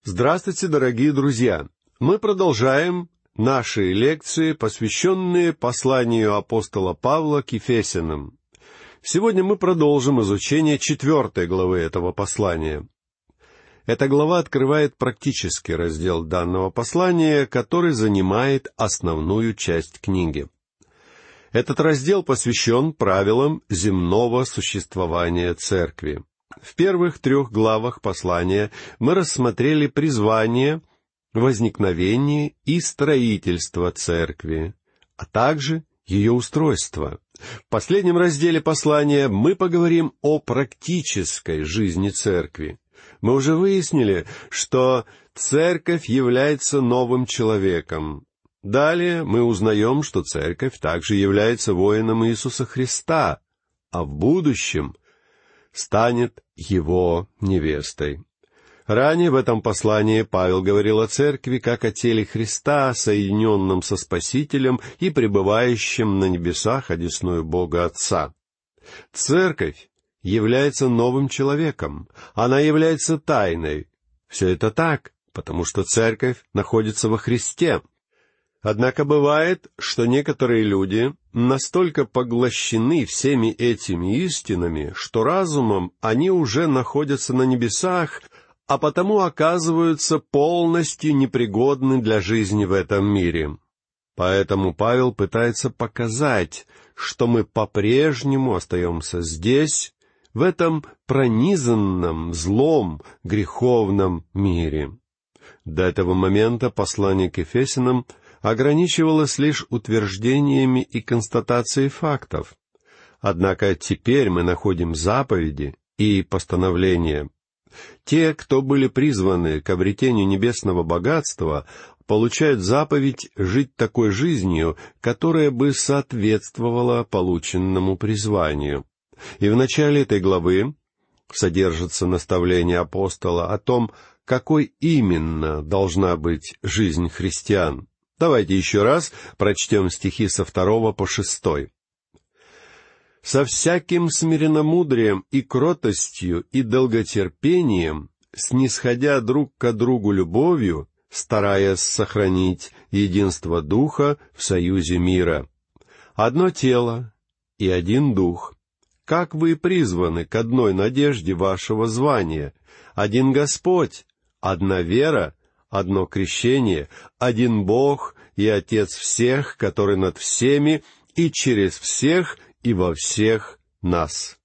Здравствуйте, дорогие друзья! Мы продолжаем наши лекции, посвященные посланию апостола Павла к Ефесянам. Сегодня мы продолжим изучение 4 главы этого послания. Эта глава открывает практический раздел данного послания, который занимает основную часть книги. Этот раздел посвящен правилам земного существования церкви. В первых 3 главах послания мы рассмотрели призвание, возникновение и строительство церкви, а также ее устройство. В последнем разделе послания мы поговорим о практической жизни церкви. Мы уже выяснили, что церковь является новым человеком. Далее мы узнаем, что церковь также является воином Иисуса Христа, а в будущем станет его невестой. Ранее в этом послании Павел говорил о церкви как о теле Христа, соединенном со Спасителем и пребывающем на небесах одесную Бога Отца. Церковь является новым человеком, она является тайной. Все это так, потому что церковь находится во Христе. Однако бывает, что некоторые люди настолько поглощены всеми этими истинами, что разумом они уже находятся на небесах, а потому оказываются полностью непригодны для жизни в этом мире. Поэтому Павел пытается показать, что мы по-прежнему остаемся здесь, в этом пронизанном, злом, греховном мире. До этого момента послание к Ефесянам ограничивалось лишь утверждениями и констатацией фактов. Однако теперь мы находим заповеди и постановления. Те, кто были призваны к обретению небесного богатства, получают заповедь жить такой жизнью, которая бы соответствовала полученному призванию. И в начале этой главы содержится наставление апостола о том, какой именно должна быть жизнь христиан. Давайте еще раз прочтем стихи со 2 по 6. «Со всяким смиренномудрием и кротостью и долготерпением, снисходя друг к другу любовью, стараясь сохранить единство Духа в союзе мира. Одно тело и один Дух, как вы призваны к одной надежде вашего звания, один Господь, одна вера, одно крещение, один Бог и Отец всех, который над всеми и через всех и во всех нас».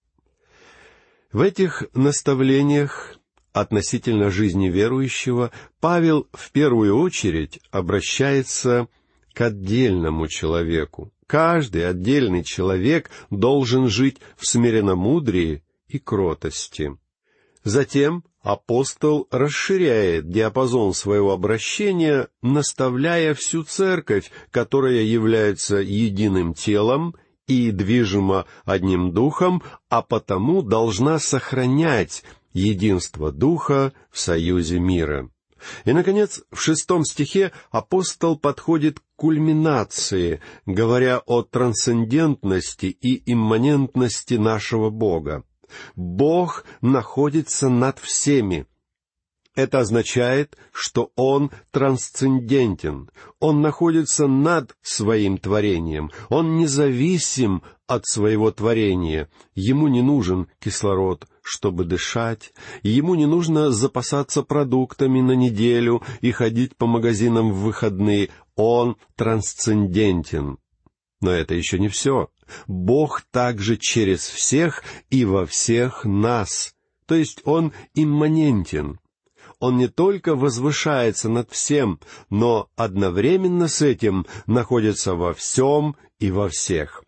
В этих наставлениях относительно жизни верующего Павел в первую очередь обращается к отдельному человеку. Каждый отдельный человек должен жить в смиренномудрии и кротости. Затем апостол расширяет диапазон своего обращения, наставляя всю церковь, которая является единым телом и движима одним духом, а потому должна сохранять единство Духа в союзе мира. И, наконец, в 6 стихе апостол подходит к кульминации, говоря о трансцендентности и имманентности нашего Бога. Бог находится над всеми. Это означает, что Он трансцендентен, Он находится над своим творением, Он независим от своего творения, Ему не нужен кислород, чтобы дышать, Ему не нужно запасаться продуктами на неделю и ходить по магазинам в выходные, Он трансцендентен. Но это еще не все. Бог также через всех и во всех нас, то есть Он имманентен. Он не только возвышается над всем, но одновременно с этим находится во всем и во всех.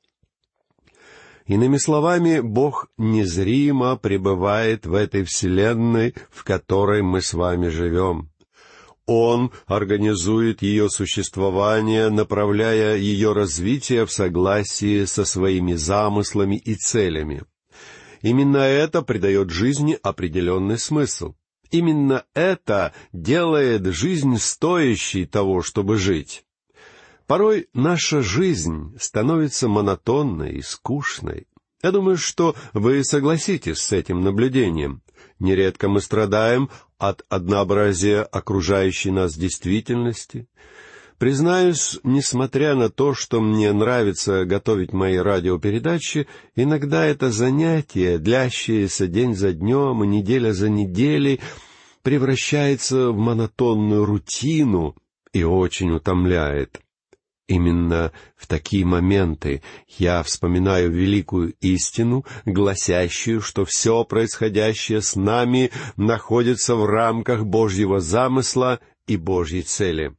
Иными словами, Бог незримо пребывает в этой вселенной, в которой мы с вами живем. Он организует ее существование, направляя ее развитие в согласии со своими замыслами и целями. Именно это придает жизни определенный смысл. Именно это делает жизнь стоящей того, чтобы жить. Порой наша жизнь становится монотонной и скучной. Я думаю, что вы согласитесь с этим наблюдением. Нередко мы страдаем от однообразия окружающей нас действительности. Признаюсь, несмотря на то, что мне нравится готовить мои радиопередачи, иногда это занятие, длящееся день за днем и неделя за неделей, превращается в монотонную рутину и очень утомляет. Именно в такие моменты я вспоминаю великую истину, гласящую, что все происходящее с нами находится в рамках Божьего замысла и Божьей цели.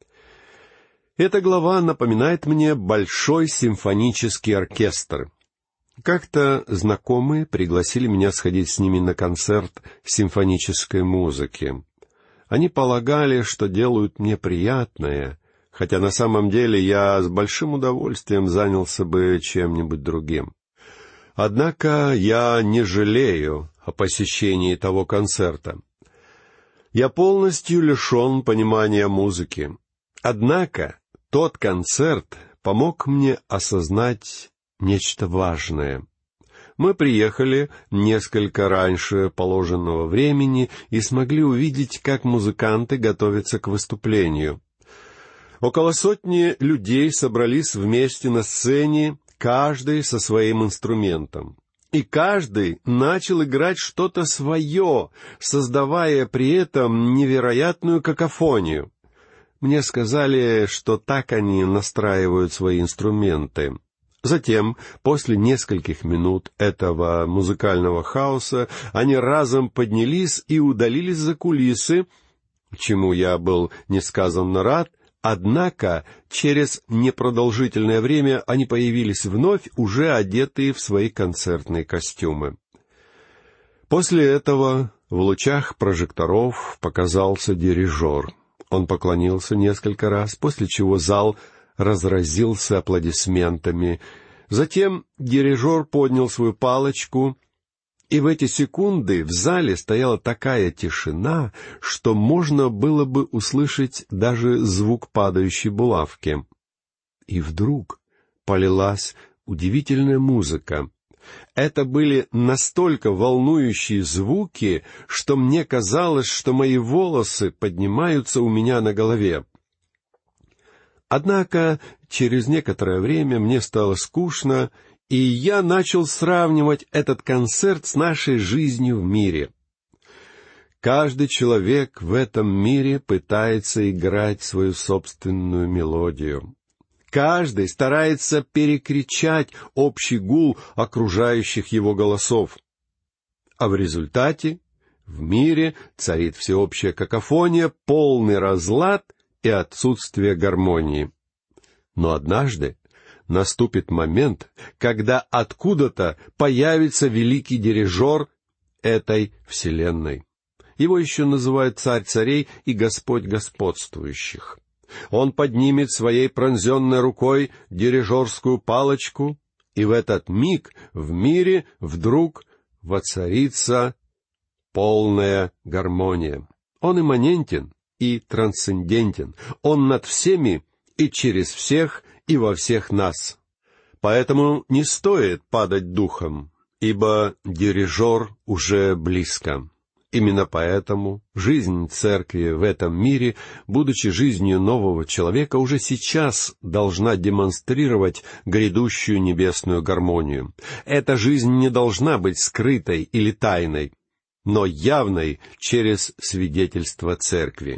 Эта глава напоминает мне большой симфонический оркестр. Как-то знакомые пригласили меня сходить с ними на концерт симфонической музыки. Они полагали, что делают мне приятное, хотя на самом деле я с большим удовольствием занялся бы чем-нибудь другим. Однако я не жалею о посещении того концерта. Я полностью лишен понимания музыки. Однако тот концерт помог мне осознать нечто важное. Мы приехали несколько раньше положенного времени и смогли увидеть, как музыканты готовятся к выступлению. Около 100 людей собрались вместе на сцене, каждый со своим инструментом. И каждый начал играть что-то свое, создавая при этом невероятную какофонию. Мне сказали, что так они настраивают свои инструменты. Затем, после нескольких минут этого музыкального хаоса, они разом поднялись и удалились за кулисы, чему я был несказанно рад, однако через непродолжительное время они появились вновь, уже одетые в свои концертные костюмы. После этого в лучах прожекторов показался дирижер. Он поклонился несколько раз, после чего зал разразился аплодисментами. Затем дирижер поднял свою палочку, и в эти секунды в зале стояла такая тишина, что можно было бы услышать даже звук падающей булавки. И вдруг полилась удивительная музыка. Это были настолько волнующие звуки, что мне казалось, что мои волосы поднимаются у меня на голове. Однако через некоторое время мне стало скучно, и я начал сравнивать этот концерт с нашей жизнью в мире. Каждый человек в этом мире пытается играть свою собственную мелодию. Каждый старается перекричать общий гул окружающих его голосов. А в результате в мире царит всеобщая какофония, полный разлад и отсутствие гармонии. Но однажды наступит момент, когда откуда-то появится великий дирижер этой вселенной. Его еще называют царь царей и Господь господствующих. Он поднимет своей пронзенной рукой дирижерскую палочку, и в этот миг в мире вдруг воцарится полная гармония. Он имманентен и трансцендентен. Он над всеми и через всех и во всех нас. Поэтому не стоит падать духом, ибо дирижер уже близко. Именно поэтому жизнь церкви в этом мире, будучи жизнью нового человека, уже сейчас должна демонстрировать грядущую небесную гармонию. Эта жизнь не должна быть скрытой или тайной, но явной через свидетельство церкви.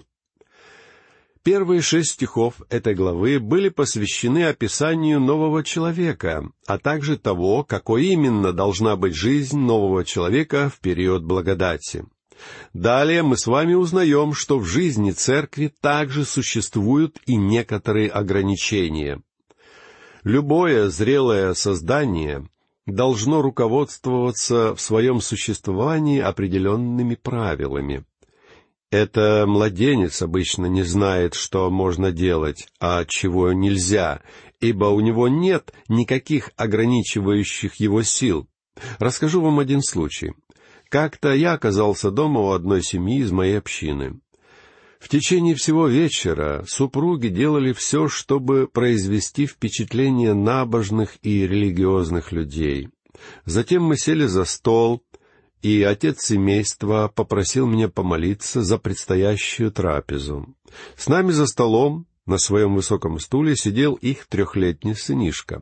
Первые 6 стихов этой главы были посвящены описанию нового человека, а также того, какой именно должна быть жизнь нового человека в период благодати. Далее мы с вами узнаем, что в жизни церкви также существуют и некоторые ограничения. Любое зрелое создание должно руководствоваться в своем существовании определенными правилами. Это младенец обычно не знает, что можно делать, а чего нельзя, ибо у него нет никаких ограничивающих его сил. Расскажу вам один случай. Как-то я оказался дома у одной семьи из моей общины. В течение всего вечера супруги делали все, чтобы произвести впечатление набожных и религиозных людей. Затем мы сели за стол, и отец семейства попросил меня помолиться за предстоящую трапезу. С нами за столом на своем высоком стуле сидел их 3-летний сынишка.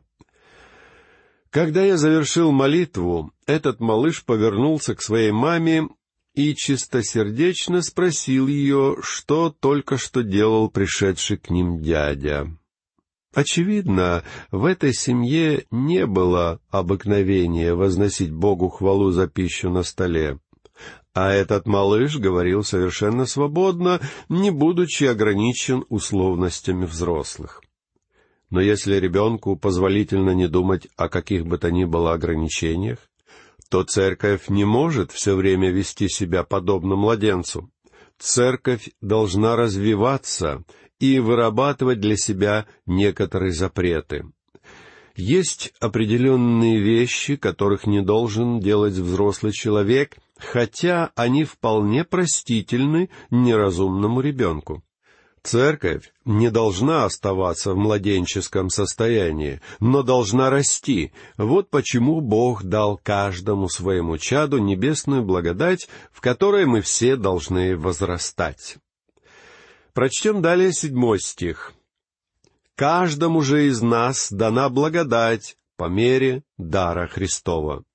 Когда я завершил молитву, этот малыш повернулся к своей маме и чистосердечно спросил ее, что только что делал пришедший к ним дядя. Очевидно, в этой семье не было обыкновения возносить Богу хвалу за пищу на столе. А этот малыш говорил совершенно свободно, не будучи ограничен условностями взрослых. Но если ребенку позволительно не думать о каких бы то ни было ограничениях, то церковь не может все время вести себя подобно младенцу. Церковь должна развиваться и вырабатывать для себя некоторые запреты. Есть определенные вещи, которых не должен делать взрослый человек, хотя они вполне простительны неразумному ребенку. Церковь не должна оставаться в младенческом состоянии, но должна расти. Вот почему Бог дал каждому своему чаду небесную благодать, в которой мы все должны возрастать. Прочтем далее 7 стих. «Каждому же из нас дана благодать по мере дара Христова».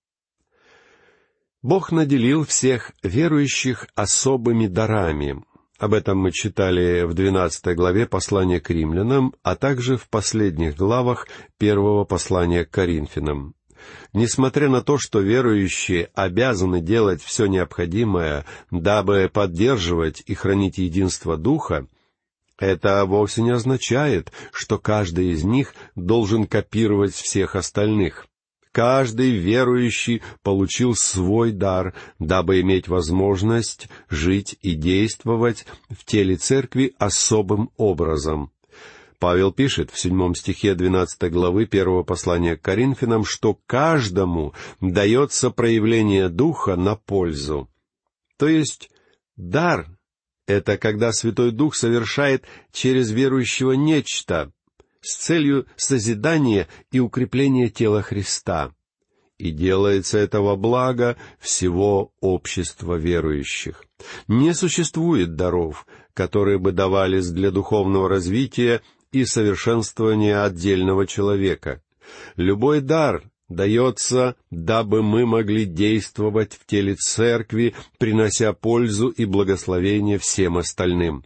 Бог наделил всех верующих особыми дарами. Об этом мы читали в 12 главе послания к римлянам, а также в последних главах 1 послания к Коринфянам. Несмотря на то, что верующие обязаны делать все необходимое, дабы поддерживать и хранить единство Духа, это вовсе не означает, что каждый из них должен копировать всех остальных. Каждый верующий получил свой дар, дабы иметь возможность жить и действовать в теле церкви особым образом. Павел пишет в 7 стихе 12 главы 1 послания к Коринфянам, что каждому дается проявление Духа на пользу. То есть дар — это когда Святой Дух совершает через верующего нечто с целью созидания и укрепления тела Христа. И делается это во благо всего общества верующих. Не существует даров, которые бы давались для духовного развития и совершенствования отдельного человека. Любой дар дается, дабы мы могли действовать в теле церкви, принося пользу и благословение всем остальным.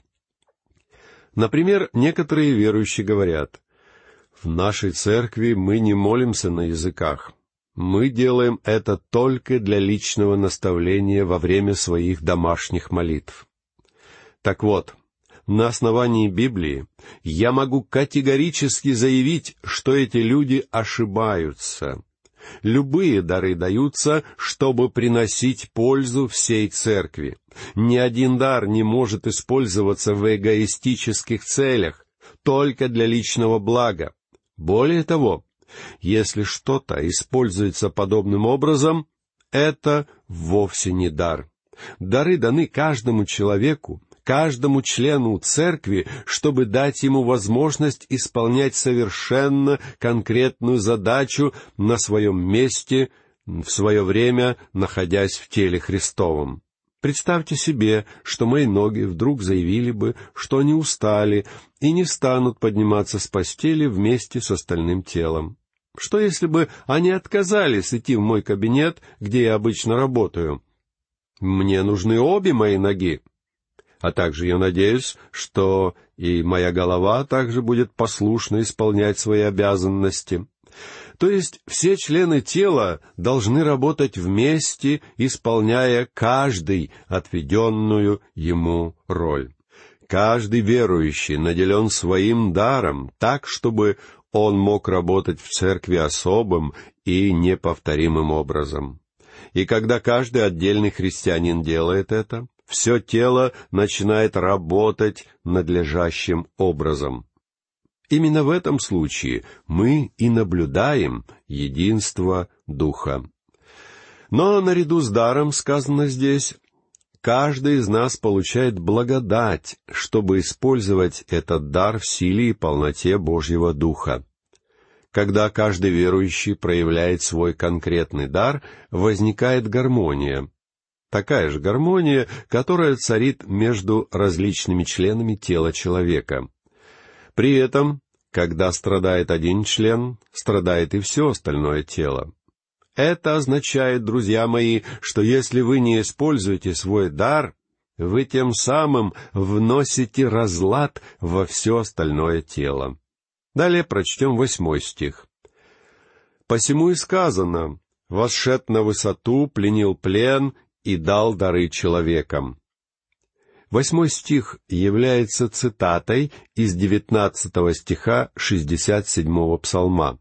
Например, некоторые верующие говорят: «В нашей церкви мы не молимся на языках. Мы делаем это только для личного наставления во время своих домашних молитв». Так вот, на основании Библии я могу категорически заявить, что эти люди ошибаются. Любые дары даются, чтобы приносить пользу всей церкви. Ни один дар не может использоваться в эгоистических целях, только для личного блага. Более того, если что-то используется подобным образом, это вовсе не дар. Дары даны каждому человеку, каждому члену церкви, чтобы дать ему возможность исполнять совершенно конкретную задачу на своем месте, в свое время, находясь в теле Христовом. Представьте себе, что мои ноги вдруг заявили бы, что они устали и не станут подниматься с постели вместе с остальным телом. Что если бы они отказались идти в мой кабинет, где я обычно работаю? Мне нужны обе мои ноги. А также я надеюсь, что и моя голова также будет послушно исполнять свои обязанности. То есть все члены тела должны работать вместе, исполняя каждый отведенную ему роль. Каждый верующий наделен своим даром так, чтобы он мог работать в церкви особым и неповторимым образом. И когда каждый отдельный христианин делает это, все тело начинает работать надлежащим образом. Именно в этом случае мы и наблюдаем единство Духа. Но наряду с даром, сказано здесь, каждый из нас получает благодать, чтобы использовать этот дар в силе и полноте Божьего Духа. Когда каждый верующий проявляет свой конкретный дар, возникает гармония. такая же гармония, которая царит между различными членами тела человека. При этом, когда страдает один член, страдает и все остальное тело. Это означает, друзья мои, что если вы не используете свой дар, вы тем самым вносите разлад во все остальное тело. Далее прочтем 8 стих. «Посему и сказано: восшед на высоту, пленил плен и дал дары человекам». 8 стих является цитатой из 19 стиха 67 псалма.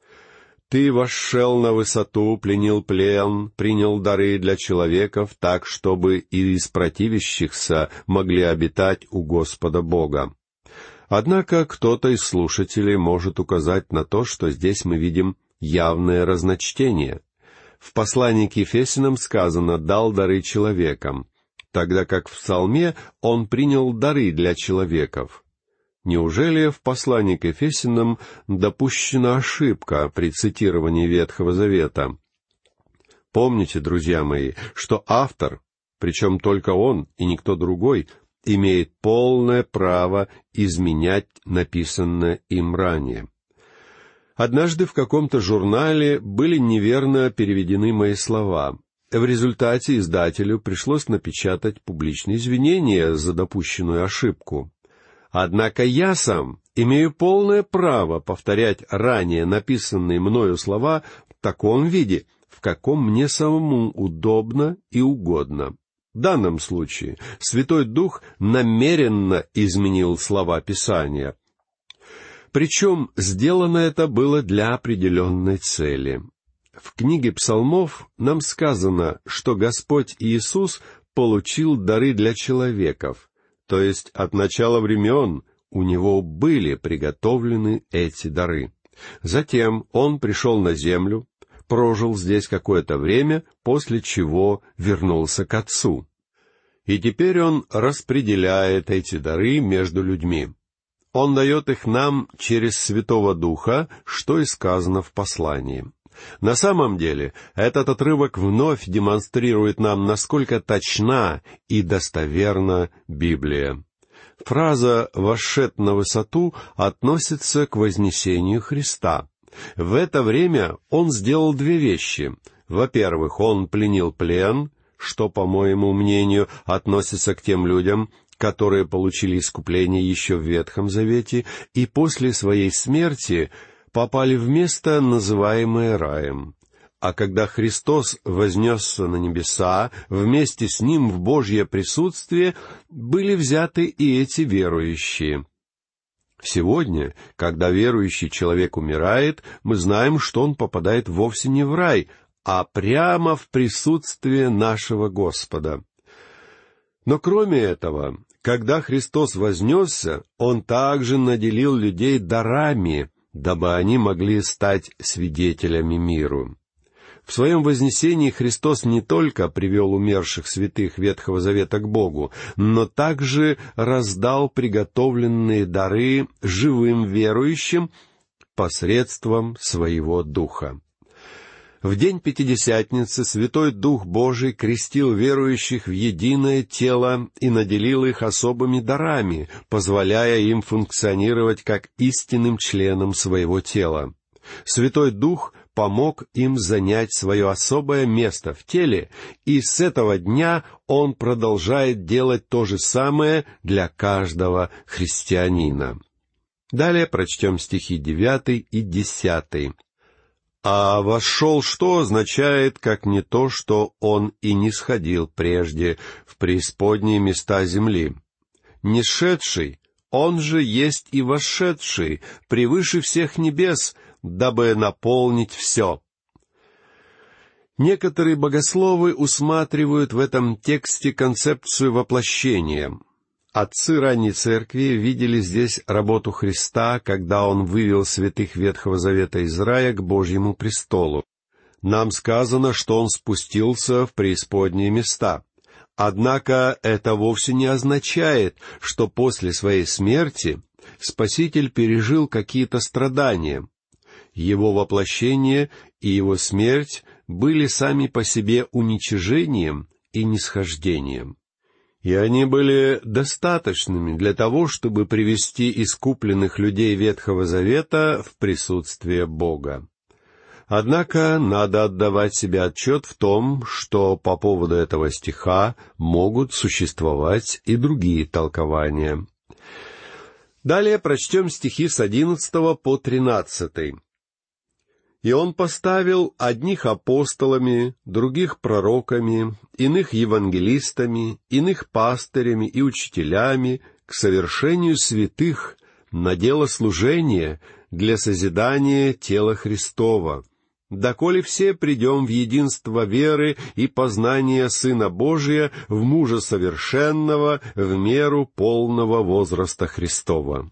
«Ты восшел на высоту, пленил плен, принял дары для человеков, так, чтобы и из противящихся могли обитать у Господа Бога». Однако кто-то из слушателей может указать на то, что здесь мы видим явное разночтение. В послании к Ефесянам сказано «дал дары человекам», тогда как в Псалме он принял дары для человеков. Неужели в послании к Ефесянам допущена ошибка при цитировании Ветхого Завета? Помните, друзья мои, что автор, причем только он и никто другой, имеет полное право изменять написанное им ранее. Однажды в каком-то журнале были неверно переведены мои слова. В результате издателю пришлось напечатать публичные извинения за допущенную ошибку. Однако я сам имею полное право повторять ранее написанные мною слова в таком виде, в каком мне самому удобно и угодно. В данном случае Святой Дух намеренно изменил слова Писания. Причем сделано это было для определенной цели. В книге Псалмов нам сказано, что Господь Иисус получил дары для человеков, то есть от начала времен у Него были приготовлены эти дары. Затем Он пришел на землю, прожил здесь какое-то время, после чего вернулся к Отцу. И теперь Он распределяет эти дары между людьми. Он дает их нам через Святого Духа, что и сказано в послании. На самом деле, этот отрывок вновь демонстрирует нам, насколько точна и достоверна Библия. Фраза «восшед на высоту» относится к вознесению Христа. В это время Он сделал две вещи. Во-первых, Он пленил плен, что, по моему мнению, относится к тем людям, которые получили искупление еще в Ветхом Завете и после своей смерти попали в место, называемое раем. А когда Христос вознесся на небеса, вместе с Ним в Божье присутствие были взяты и эти верующие. Сегодня, когда верующий человек умирает, мы знаем, что он попадает вовсе не в рай, а прямо в присутствие нашего Господа. Но кроме этого, когда Христос вознесся, Он также наделил людей дарами, дабы они могли стать свидетелями миру. В своем вознесении Христос не только привел умерших святых Ветхого Завета к Богу, но также раздал приготовленные дары живым верующим посредством Своего Духа. В день Пятидесятницы Святой Дух Божий крестил верующих в единое тело и наделил их особыми дарами, позволяя им функционировать как истинным членам своего тела. Святой Дух помог им занять свое особое место в теле, и с этого дня Он продолжает делать то же самое для каждого христианина. Далее прочтем стихи 9 и 10. «А вошел» что означает, как не то, что он и не сходил прежде в преисподние места земли. Несшедший, он же есть и вошедший превыше всех небес, дабы наполнить все. Некоторые богословы усматривают в этом тексте концепцию воплощения. Отцы ранней церкви видели здесь работу Христа, когда Он вывел святых Ветхого Завета из рая к Божьему престолу. Нам сказано, что Он спустился в преисподние места. Однако это вовсе не означает, что после своей смерти Спаситель пережил какие-то страдания. Его воплощение и Его смерть были сами по себе уничижением и нисхождением. И они были достаточными для того, чтобы привести искупленных людей Ветхого Завета в присутствие Бога. Однако надо отдавать себе отчет в том, что по поводу этого стиха могут существовать и другие толкования. Далее прочтем стихи с 11 по 13. «И он поставил одних апостолами, других пророками, иных евангелистами, иных пастырями и учителями к совершению святых на дело служения для созидания тела Христова, доколе все придем в единство веры и познания Сына Божия в мужа совершенного в меру полного возраста Христова».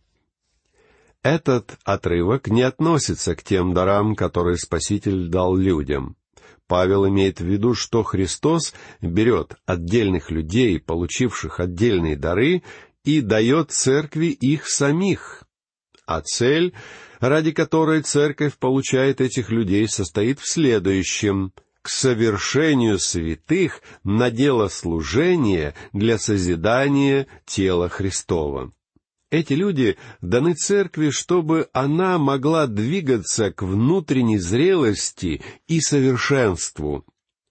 Этот отрывок не относится к тем дарам, которые Спаситель дал людям. Павел имеет в виду, что Христос берет отдельных людей, получивших отдельные дары, и дает церкви их самих. А цель, ради которой церковь получает этих людей, состоит в следующем: к совершению святых на дело служения для созидания тела Христова. Эти люди даны церкви, чтобы она могла двигаться к внутренней зрелости и совершенству.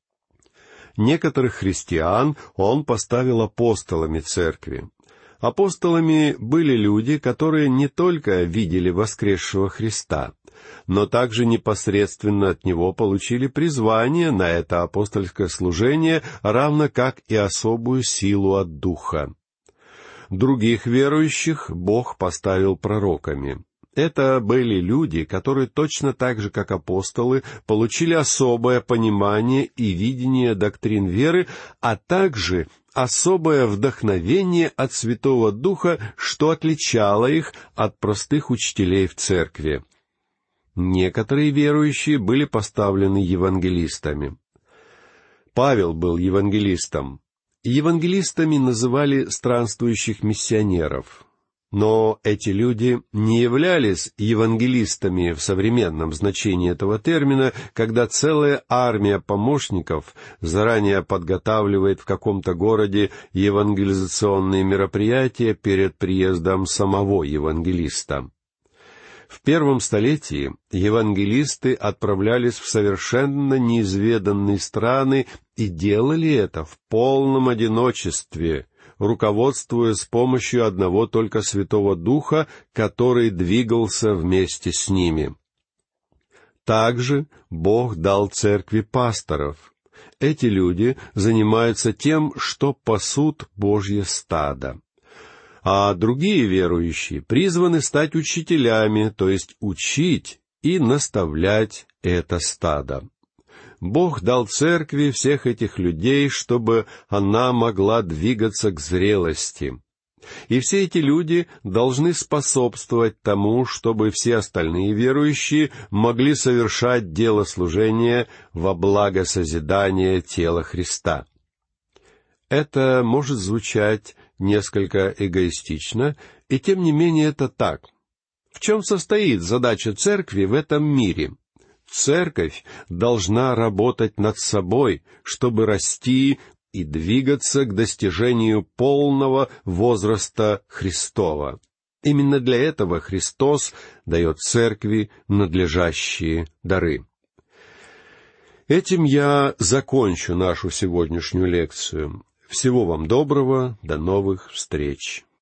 Некоторых христиан он поставил апостолами церкви. Апостолами были люди, которые не только видели воскресшего Христа, но также непосредственно от Него получили призвание на это апостольское служение, равно как и особую силу от Духа. Других верующих Бог поставил пророками. Это были люди, которые точно так же, как апостолы, получили особое понимание и видение доктрин веры, а также особое вдохновение от Святого Духа, что отличало их от простых учителей в церкви. Некоторые верующие были поставлены евангелистами. Павел был евангелистом. Евангелистами называли странствующих миссионеров. Но эти люди не являлись евангелистами в современном значении этого термина, когда целая армия помощников заранее подготавливает в каком-то городе евангелизационные мероприятия перед приездом самого евангелиста. В первом столетии евангелисты отправлялись в совершенно неизведанные страны и делали это в полном одиночестве, руководствуясь с помощью одного только Святого Духа, который двигался вместе с ними. Также Бог дал церкви пасторов. Эти люди занимаются тем, что пасут Божье стадо. А другие верующие призваны стать учителями, то есть учить и наставлять это стадо. Бог дал церкви всех этих людей, чтобы она могла двигаться к зрелости. И все эти люди должны способствовать тому, чтобы все остальные верующие могли совершать дело служения во благо созидания тела Христа. Это может звучать несколько эгоистично, и тем не менее это так. В чем состоит задача церкви в этом мире? Церковь должна работать над собой, чтобы расти и двигаться к достижению полного возраста Христова. Именно для этого Христос дает церкви надлежащие дары. Этим я закончу нашу сегодняшнюю лекцию. Всего вам доброго, до новых встреч!